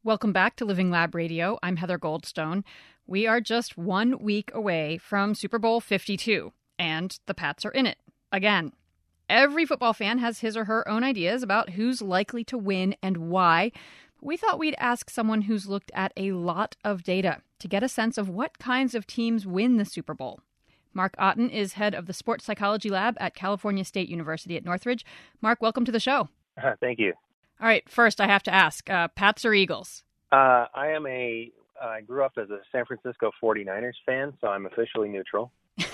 Welcome back to Living Lab Radio. I'm Heather Goldstone. We are just 1 week away from Super Bowl 52, and the Pats are in it again. Every football fan has his or her own ideas about who's likely to win and why. We thought we'd ask someone who's looked at a lot of data to get a sense of what kinds of teams win the Super Bowl. Mark Otten is head of the Sports Psychology Lab at California State University at Northridge. Mark, welcome to the show. Thank you. All right, first I have to ask, Pats or Eagles? I grew up as a San Francisco 49ers fan, so I'm officially neutral.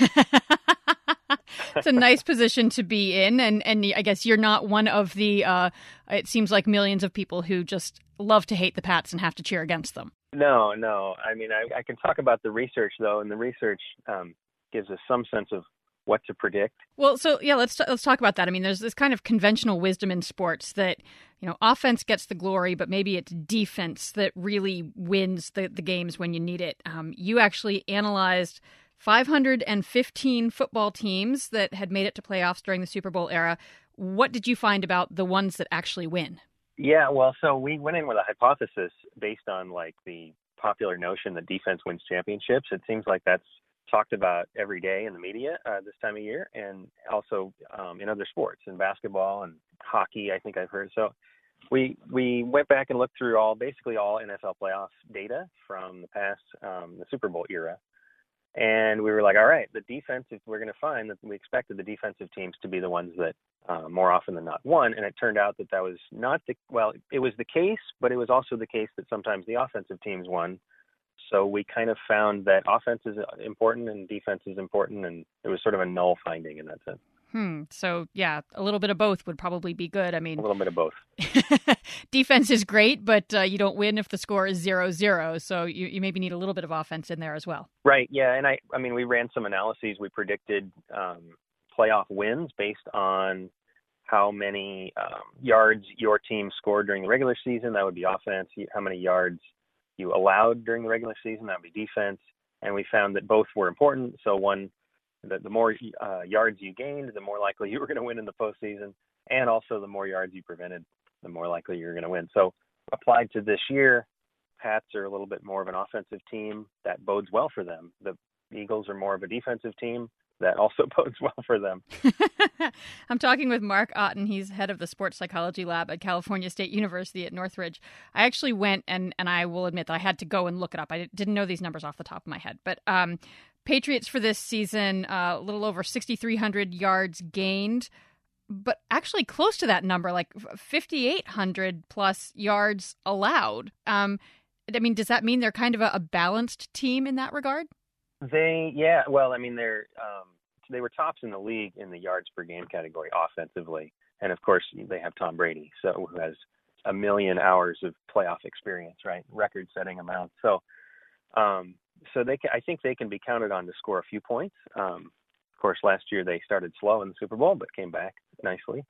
It's a nice position to be in, and I guess you're not one of the, it seems like millions of people who just love to hate the Pats and have to cheer against them. No. I mean, I can talk about the research, though, and the research gives us some sense of what to predict. Well, so yeah, let's talk about that. I mean, there's this kind of conventional wisdom in sports that, offense gets the glory, but maybe it's defense that really wins the games when you need it. You actually analyzed 515 football teams that had made it to playoffs during the Super Bowl era. What did you find about the ones that actually win? Yeah, well, so we went in with a hypothesis based on like the popular notion that defense wins championships. It seems like that's talked about every day in the media this time of year, and also in other sports, in basketball and hockey, I think I've heard. So we went back and looked through basically all NFL playoff data from the past, the Super Bowl era. And we were like, all right, the defensive, we're going to find that we expected the defensive teams to be the ones that more often than not won. And it turned out that was not it was the case, but it was also the case that sometimes the offensive teams won. So we kind of found that offense is important and defense is important, and it was sort of a null finding in that sense. So, yeah, a little bit of both would probably be good. I mean, a little bit of both. Defense is great, but you don't win if the score is 0-0. So you maybe need a little bit of offense in there as well. Right, yeah. And I mean, we ran some analyses. We predicted playoff wins based on how many yards your team scored during the regular season. That would be offense. How many yards you allowed during the regular season, that would be defense. And we found that both were important. So the more yards you gained, the more likely you were going to win in the postseason. And also the more yards you prevented, the more likely you're going to win. So applied to this year, Pats are a little bit more of an offensive team. That bodes well for them. The Eagles are more of a defensive team. That also bodes well for them. I'm talking with Mark Otten. He's head of the Sports Psychology Lab at California State University at Northridge. I actually went, and I will admit that I had to go and look it up. I didn't know these numbers off the top of my head. But Patriots for this season, a little over 6,300 yards gained, but actually close to that number, like 5,800 plus yards allowed. I mean, does that mean they're kind of a balanced team in that regard? Well, I mean, they were tops in the league in the yards per game category offensively. And of course, they have Tom Brady, who has 1 million hours of playoff experience, right? Record setting amount. So I think they can be counted on to score a few points. Of course, last year they started slow in the Super Bowl, but came back nicely.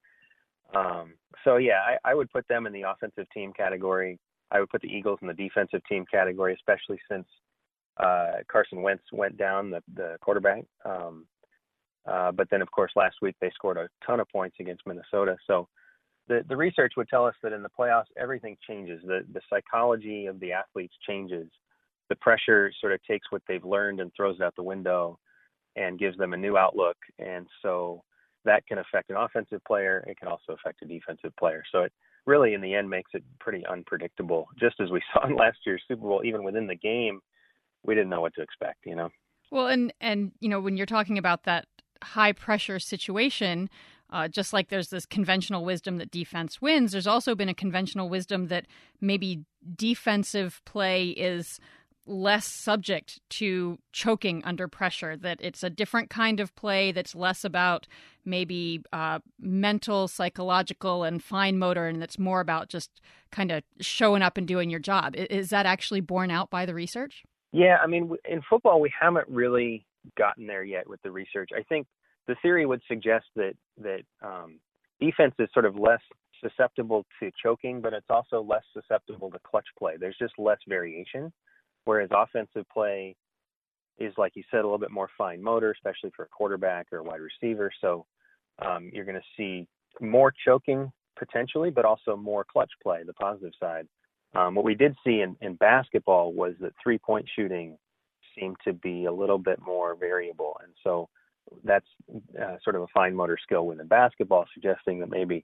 I would put them in the offensive team category. I would put the Eagles in the defensive team category, especially since Carson Wentz went down, the quarterback. But then, of course, last week they scored a ton of points against Minnesota. So the research would tell us that in the playoffs, everything changes. The psychology of the athletes changes. The pressure sort of takes what they've learned and throws it out the window and gives them a new outlook. And so that can affect an offensive player. It can also affect a defensive player. So it really, in the end, makes it pretty unpredictable. Just as we saw in last year's Super Bowl, even within the game, we didn't know what to expect, Well, and when you're talking about that high pressure situation, just like there's this conventional wisdom that defense wins, there's also been a conventional wisdom that maybe defensive play is less subject to choking under pressure, that it's a different kind of play that's less about maybe mental, psychological, and fine motor, and that's more about just kind of showing up and doing your job. Is that actually borne out by the research? Yeah, I mean, in football, we haven't really gotten there yet with the research. I think the theory would suggest that defense is sort of less susceptible to choking, but it's also less susceptible to clutch play. There's just less variation, whereas offensive play is, like you said, a little bit more fine motor, especially for a quarterback or a wide receiver. So you're going to see more choking potentially, but also more clutch play, the positive side. What we did see in basketball was that three-point shooting seemed to be a little bit more variable. And so that's sort of a fine motor skill within basketball, suggesting that maybe,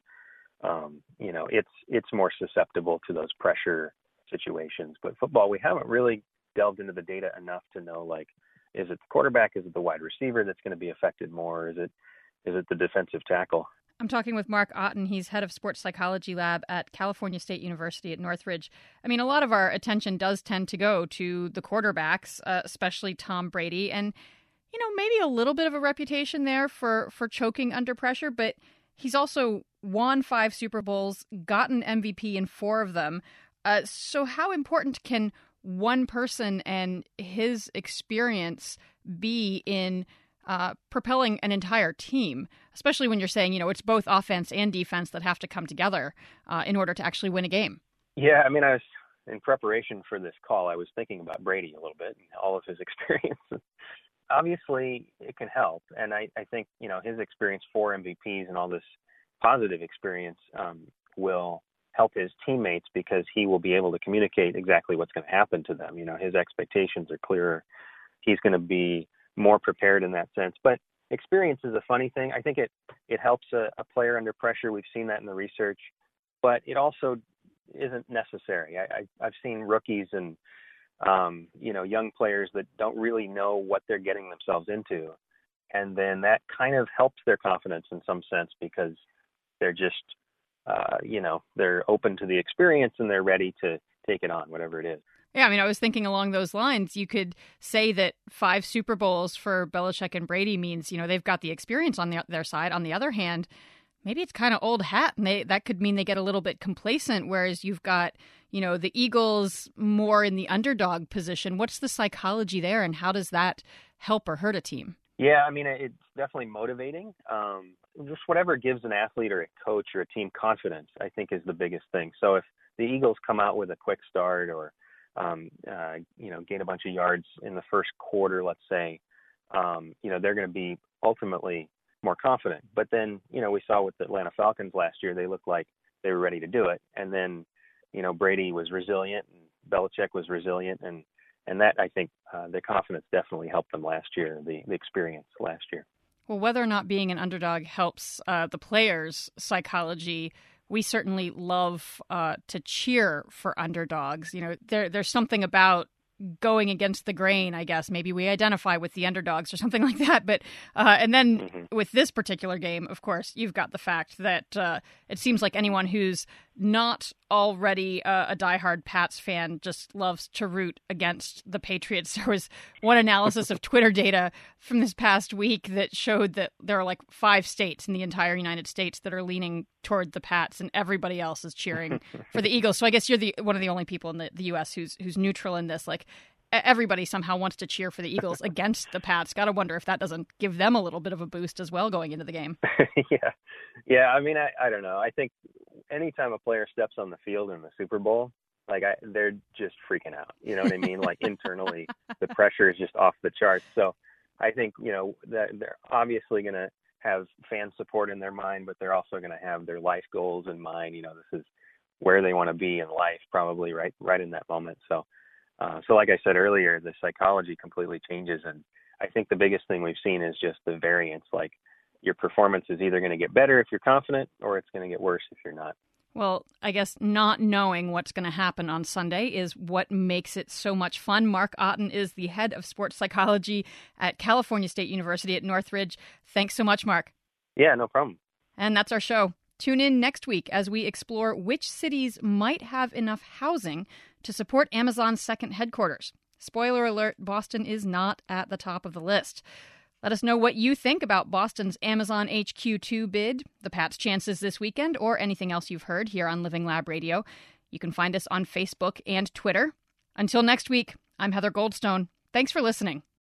it's more susceptible to those pressure situations. But football, we haven't really delved into the data enough to know, like, is it the quarterback? Is it the wide receiver that's going to be affected more? Is it the defensive tackle? I'm talking with Mark Otten. He's head of sports psychology lab at California State University at Northridge. I mean, a lot of our attention does tend to go to the quarterbacks, especially Tom Brady. And, maybe a little bit of a reputation there for choking under pressure, but he's also won 5 Super Bowls, gotten MVP in 4 of them. So how important can one person and his experience be in propelling an entire team, especially when you're saying, it's both offense and defense that have to come together in order to actually win a game? Yeah, I mean, in preparation for this call, I was thinking about Brady a little bit and all of his experiences. Obviously, it can help. And I think, his experience, 4 MVPs and all this positive experience will help his teammates because he will be able to communicate exactly what's going to happen to them. His expectations are clearer. He's going to be more prepared in that sense. But experience is a funny thing. I think it helps a player under pressure. We've seen that in the research, but it also isn't necessary. I've seen rookies and young players that don't really know what they're getting themselves into, and then that kind of helps their confidence in some sense because they're just they're open to the experience and they're ready to take it on, whatever it is. Yeah, I mean, I was thinking along those lines. You could say that 5 Super Bowls for Belichick and Brady means, they've got the experience on their side. On the other hand, maybe it's kind of old hat, and that could mean they get a little bit complacent, whereas you've got, the Eagles more in the underdog position. What's the psychology there, and how does that help or hurt a team? Yeah, I mean, it's definitely motivating. Just whatever gives an athlete or a coach or a team confidence, I think, is the biggest thing. So if the Eagles come out with a quick start or gain a bunch of yards in the first quarter, let's say, they're going to be ultimately more confident. But then, we saw with the Atlanta Falcons last year, they looked like they were ready to do it. And then, Brady was resilient and Belichick was resilient. And that, I think, the confidence definitely helped them last year, the experience last year. Well, whether or not being an underdog helps the players' psychology, we certainly love to cheer for underdogs. There's something about going against the grain, I guess. Maybe we identify with the underdogs or something like that. But and then with this particular game, of course, you've got the fact that it seems like anyone who's not already a diehard Pats fan just loves to root against the Patriots. There was one analysis of Twitter data from this past week that showed that there are like 5 states in the entire United States that are leaning toward the Pats, and everybody else is cheering for the Eagles. So I guess you're one of the only people in the U.S. who's neutral in this. Like, everybody somehow wants to cheer for the Eagles against the Pats. Got to wonder if that doesn't give them a little bit of a boost as well going into the game. Yeah. I mean, I don't know. I think anytime a player steps on the field in the Super Bowl, they're just freaking out. You know what I mean? Like, internally, the pressure is just off the charts. So I think, that they're obviously going to have fan support in their mind, but they're also going to have their life goals in mind. This is where they want to be in life, probably right in that moment. So like I said earlier, the psychology completely changes. And I think the biggest thing we've seen is just the variance. Like, your performance is either going to get better if you're confident, or it's going to get worse if you're not. Well, I guess not knowing what's going to happen on Sunday is what makes it so much fun. Mark Otten is the head of sports psychology at California State University at Northridge. Thanks so much, Mark. Yeah, no problem. And that's our show. Tune in next week as we explore which cities might have enough housing to support Amazon's second headquarters. Spoiler alert, Boston is not at the top of the list. Let us know what you think about Boston's Amazon HQ2 bid, the Pats' chances this weekend, or anything else you've heard here on Living Lab Radio. You can find us on Facebook and Twitter. Until next week, I'm Heather Goldstone. Thanks for listening.